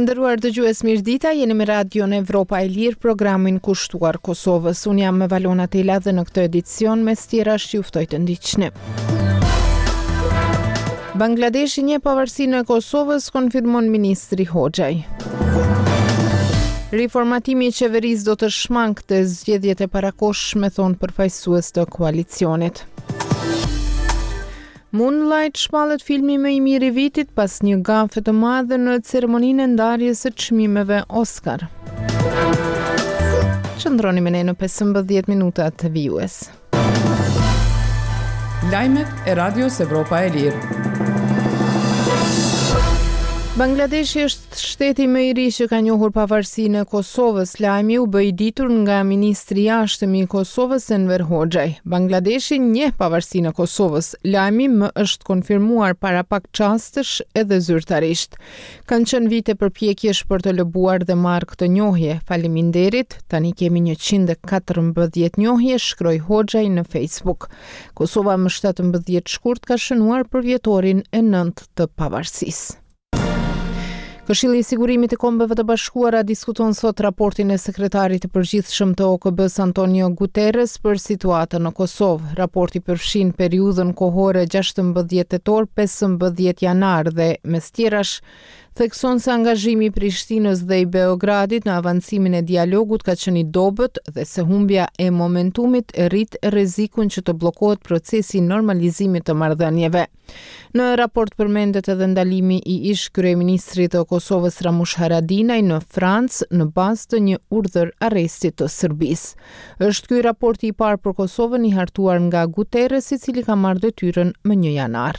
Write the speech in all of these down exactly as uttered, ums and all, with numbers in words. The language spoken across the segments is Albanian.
Të nderuar dëgjues, mirëdita, jeni me Radion Evropa e Lirë, programin kushtuar Kosovës. Unë jam me Valona Tela dhe në këtë edicion mes tjera ju ftoj të ndiqni. Bangladeshi njeh pavarësinë e Kosovës, konfirmon ministri Hoxhaj. Riformatimi i qeverisë do të shmangte zgjedhjet e parakohshme, thon përfaqësues të koalicionit. Moonlight shpallet filmi më i mirë i vitit pas një gafe të madhe në ceremoninë e ndarjes së çmimeve Oscar. Qëndroni me ne në pesëmbëdhjetë minuta të vijues. Lajmet e Radios Evropa e Lirë. Bangladeshi është shteti më i ri që ka njohur pavarësinë e Kosovës. Lajmi u bë i ditur nga ministri i jashtëm i Kosovës Enver Hoxhaj. Bangladeshi njeh pavarësinë e Kosovës. Lajmi më është konfirmuar para pak çastesh edhe zyrtarisht. Kanë qenë vite përpjekjesh për të lëbuar dhe marrë këtë njohje. Faleminderit, tani kemi njëqind e katërmbëdhjetë njohje, shkroi Hoxhaj në Facebook. Kosova më shtatëmbëdhjetë shkurt ka shënuar për vjetorin e nëntë të pavarësisë. Këshilli i Sigurimit të Kombeve të Bashkuara diskuton sot raportin e sekretarit të përgjithshëm të O K B-s Antonio Guterres për situatën në Kosovë. Raporti përfshin periudhën kohore gjashtëmbëdhjetë tetor pesëmbëdhjetë janar dhe mes tjerash thekson se angazhimi i Prishtinës dhe i Beogradit në avancimin e dialogut ka qenë i dobët dhe se humbja e momentumit rrit rrezikun që të bllokohet procesi i normalizimit të marrëdhënieve. Në raport përmendet edhe ndalimi i ish kryeministrit të Kosovës Ramush Haradinaj në Francë në bazë të një urdhër arresti të Serbisë. Është ky raporti i parë për Kosovën i hartuar nga Guterres, i cili ka marrë detyrën më një janar.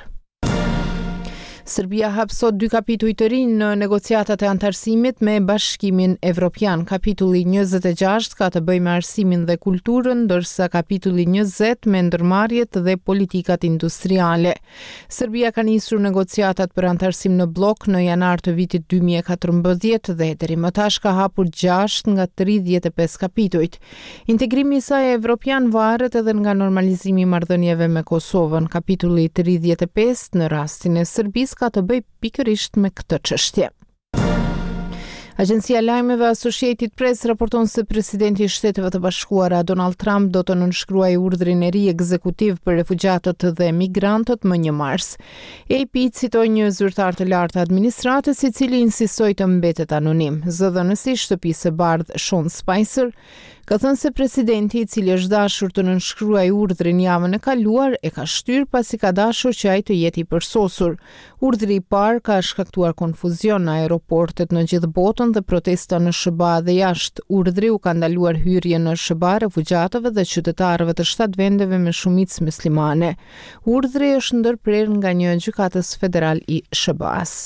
Serbia hap sot dy kapituj të rinj në negociatat e antarësimit me Bashkimin Evropian. Kapitulli njëzet e gjashtë ka të bëjë me arsimin dhe kulturën, ndërsa kapitulli njëzet me ndërmarrjet dhe politikat industriale. Serbia ka nisur negociatat për antarësim në blok në janar të vitit dy mijë e katërmbëdhjetë dhe deri më tash ka hapur gjashtë nga tridhjetë e pesë kapitujt. Integrimi i saj evropian varet edhe nga normalizimi i marrëdhënieve me Kosovën. Kapitulli tridhjetë e pesë në rastin e Serbisë ka të bëj pikërisht me këtë çështje. Agjencia e lajmeve Associated Press raporton se presidenti i Shteteve të Bashkuara Donald Trump do të nënshkruajë urdhrin e ri ekzekutiv për refugjatët dhe migrantët më një mars. A P citoi një zyrtar të lartë administratës i cili insistoi të mbetet anonim. Zëdhënësi i Shtëpisë së Bardhë Sean Spicer ka thënë se presidenti, i cili është dashur të nënshkruajë urdhrin javën e kaluar, e ka shtyr pasi ka dashur që ai të jetë i përsosur. Urdhri i parë ka shkaktuar konfuzion në aeroportet në gjithë botën dhe protesta në S B A dhe jashtë. Urdhri u ka ndaluar hyrjen në S B A refugjatëve dhe qytetarëve të shtatë vendeve me shumicë muslimane. Urdhri është ndërprerë nga një gjykatës federal i S B A-s.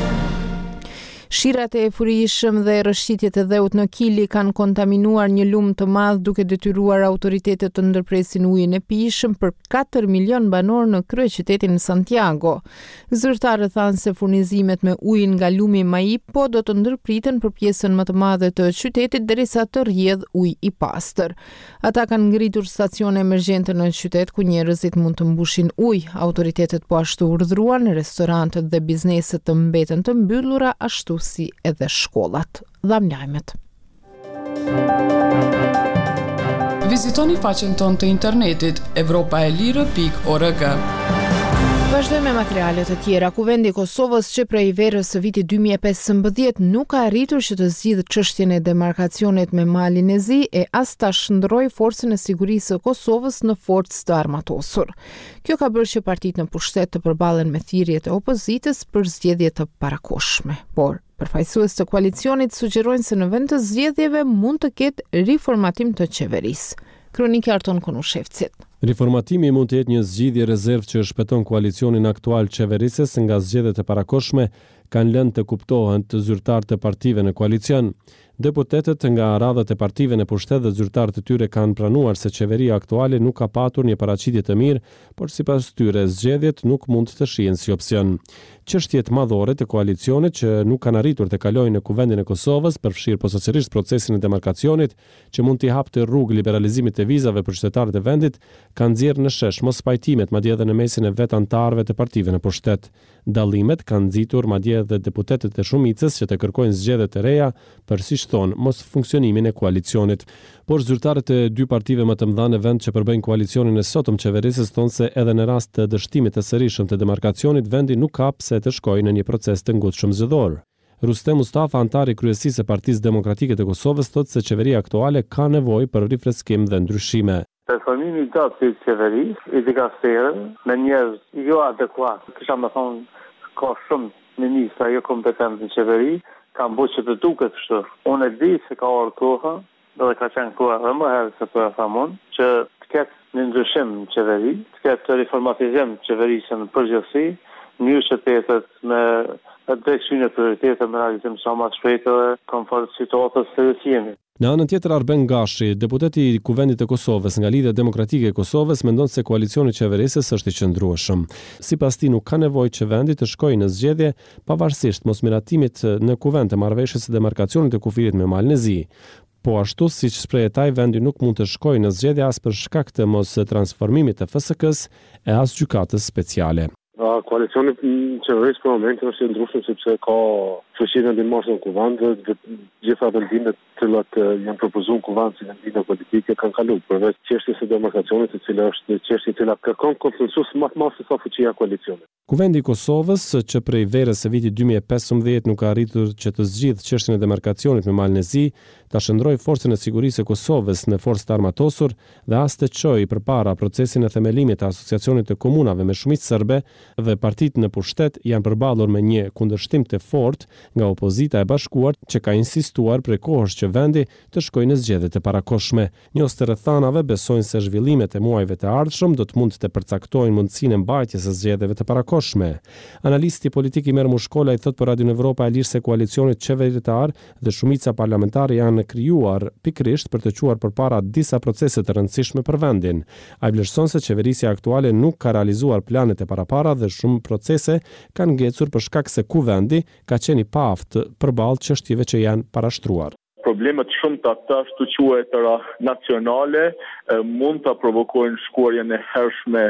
Shirat e furijshëm dhe rrëshqitjet e dheut në Kili kanë kontaminuar një lum të madh, duke detyruar autoritetet të ndërpresin ujin e pijshëm për katër milion banor në kryeqytetin Santiago. Zyrtarët thanë se furnizimet me ujë nga lumi Maipo do të ndërpriten për pjesën më të madhe të qytetit derisa të rrjedh ujë i pastër. Ata kanë ngritur stacione emergjente në qytet ku njerëzit mund të mbushin ujë. Autoritetet po ashtu urdhëruan restorantet dhe bizneset të mbeten të mbyllura, ashtu si edhe shkollat. Dham lajmet. Vizitoni faqen tonë të internetit evropa e lirë pikë org. Vazhdojmë me materiale të tjera. Kuvendi i Kosovës që prej verës së vitit dy mijë e pesëmbëdhjetë nuk ka arritur që të zgjidhë çështjen e demarkacionit me Malin e Zi e as ta shndrojë forcën e sigurisë së Kosovës në forcë të armatosur. Kjo ka bërë që partitë në pushtet të përballen me thirrjet e opozitës për zgjedhje të parakohshme. Por përfaqësues të koalicionit sugjerojnë se në vend të zgjedhjeve mund të ketë riformatim të qeverisë. Kronika Arton Konushevcit. Riformatimi mund të jetë një zgjidhje rezervë që shpëton koalicionin aktual qeverisës nga zgjedhjet e parakohshme, kanë lënë të kuptohen të zyrtarët e partive në koalicion. Deputetët nga radhët e partive në pushtet dhe zyrtarët e tyre kanë pranuar se qeveria aktuale nuk ka patur një paraqitje të mirë, por sipas tyre zgjedhjet nuk mund të shihen si opsion. Çështjet madhore të koalicionit që nuk kanë arritur të kalojnë në Kuvendin e Kosovës, përfshirë posaçërisht procesin e demarkacionit, që mund t'i hapte rrugë liberalizimit të vizave për qytetarët e vendit, kanë nxjerrë në shesh mos pajtimet madje edhe në mesin e vet anëtarëve të partive në pushtet. Dallimet kanë nxitur madje edhe deputetët e shumicës që të kërkojnë zgjedhje të reja për si thon mos funksionimin e koalicionit. Por zyrtarët e dy partive më të mëdha në vend që përbëjnë koalicionin e sotëm qeverisës thonë se edhe në rast të dështimit të sërishëm të demarkacionit vendi nuk ka pse të shkojë në një proces të ngutshëm zgjedhor. Rustem Mustafa, antar i kryesisë së Partisë Demokratike të Kosovës, thotë se qeveria aktuale ka nevojë për rifreskim dhe ndryshime. Performimi i gjatë të qeverisë, i dikastërë, me njerëz jo adekuat, kisha më thonë, ka shumë ministra jo kompetent në qeveri, kam bo që të duket kështu. Unë e di se ka orë koha, dhe ka qenë koha dhe më herë se për e thamon, që të ketë një ndryshim në qeveri, të ketë të reformatizim qeverisën në përgjithësi, një qytetet me drejtësinë e prioritetet me realizim sa më të shpejtë dhe komfort situatës së jemi. Në anën tjetër, Arben Gashi, deputeti i Kuvendit të Kosovës nga Lidhja Demokratike e Kosovës, mendon se koalicioni qeverisës është i qëndrueshëm. Sipas tij nuk ka nevojë që vendi të shkojë në zgjedhje pavarësisht mosmiratimit në kuvend të marrëveshjes së demarkacionit të kufirit me Malën e Zi. Po ashtu siç shprehetaj, vendi nuk mund të shkojë në zgjedhje as për shkak të mos transformimit të F S K-s e as gjykatës speciale. Koalicioni qeverisë për momentin është i ndryshëm sepse ka fuqinë e marrë në kuvend dhe gjitha vendimet të cilat janë propozuar në kuvend si vendime politike kanë kaluar përveç çështjes së demarkacionit, e cila është çështje e cila kërkon konsensus më të madh se sa fuqia e koalicionit. Kuvendi i Kosovës, që prej verës së vitit dy mijë e pesëmbëdhjetë nuk ka arritur që të zgjidhë çështjen e demarkacionit me Malën e Zi, ta shndroi forcën e sigurisë së Kosovës në forcë të armatosur dhe as të çojë përpara procesin e themelimit të asociacionit të komunave me shumicë serbe dhe partitë në pushtet janë përballur me një kundërshtim të fortë nga opozita e bashkuar që ka insistuar prej kohësh që vendi të shkojë në zgjedhje të parakohshme. Njohës të rrethanave besojnë se zhvillimet e muajve të ardhshëm do të mund të përcaktojnë mundësinë e mbajtjes së zgjedhjeve të parakohshme. Analisti politik Imer Mushkola i thot për Radio Evropa e Lirë se koalicionit qeveritar dhe shumica parlamentare janë krijuar pikërisht për të quar përpara disa procese të rëndësishme për vendin. Ai vlerëson se qeverisja aktuale nuk ka realizuar planet e parapara dhe shumë procese kanë ngecur për shkak se kuvendi ka qenë i paaftë përballë çështjeve që janë parashtruar. Problemet shumë të ata shtu quajtura nacionale mund të provokojnë shkuarjen e hershme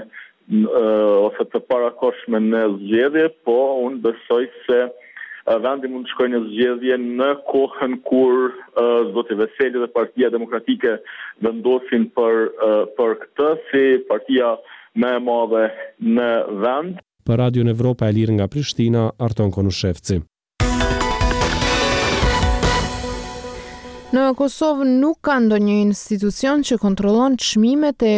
ose të parakohshme në zgjedhje, po unë besoj se vendi mund të shkojë në zgjedhje në kohën kur zoti Veseli dhe Partia Demokratike vendosin për për këtë si partia më e madhe në vend. Për Radio Evropa e Lirë nga Prishtina, Arton Konushevci. Në Kosovë nuk ka ndonjë institucion që kontrollon çmimet e